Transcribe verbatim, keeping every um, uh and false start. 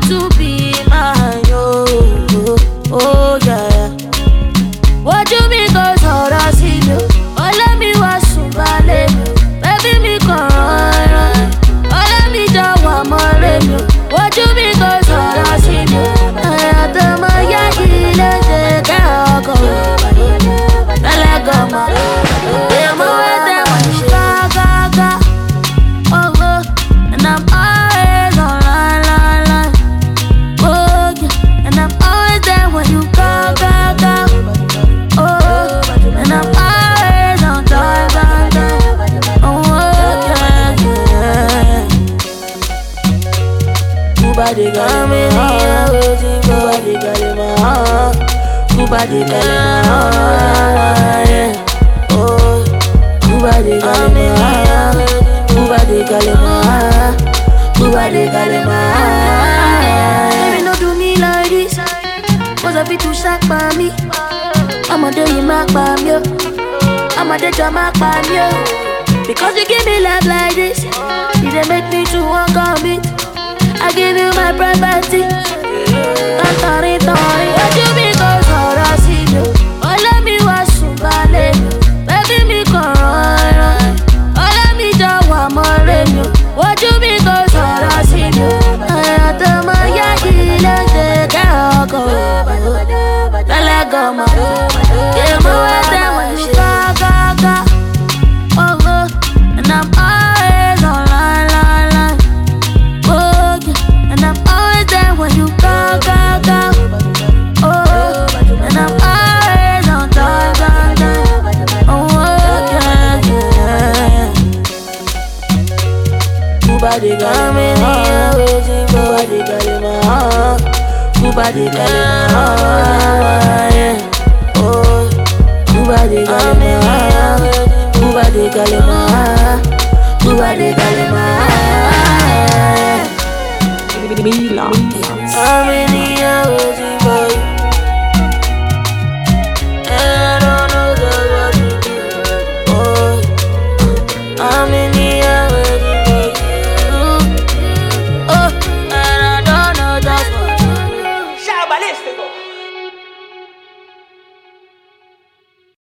to be mine, yo. Oh yeah. What you mean goes all I see you? All of me was subale, baby me corona. All of me just want more than you. What you mean goes all I see you? I had to my yaki let it go. Let go, ma. Yeah, my way there when you ga ga ga. Oh oh, and I'm always online, line, line. Oh yeah, and I'm always there when you ga ga ga. Oh, and I'm always on time, time, time. Oh yeah, yeah. Nobody got me here, nobody got in my heart. Nobody got in my heart, yeah. Oh, nobody got in my heart. Nobody got in my heart. Nobody got in my heart. Baby, no do me like this, cause I be too shocked by me. I'm a day you mark by me, I'm a day you mark by me. Because you give me love like this, you didn't make me to walk on it. I give you my privacy. I'm sorry, sorry. What you mean goes all I see you. All of me was subale, baby me corona. All of me just want more than you. What you mean goes all I see you. I had to my yaki let it go. Let go, ma. Yeah, my way there when you ga ga ga. Oh oh, and I'm always online, line, line. Oh yeah, and I'm always there when you ga ga ga. Oh, and I'm always on time, time, time. Oh yeah, yeah. Nobody got me here waiting, nobody got in my heart. Nobody got in my heart, yeah. Oh, nobody got in my heart. Nobody got in my heart. Nobody got in my heart. Mila. I'm in here waiting for you.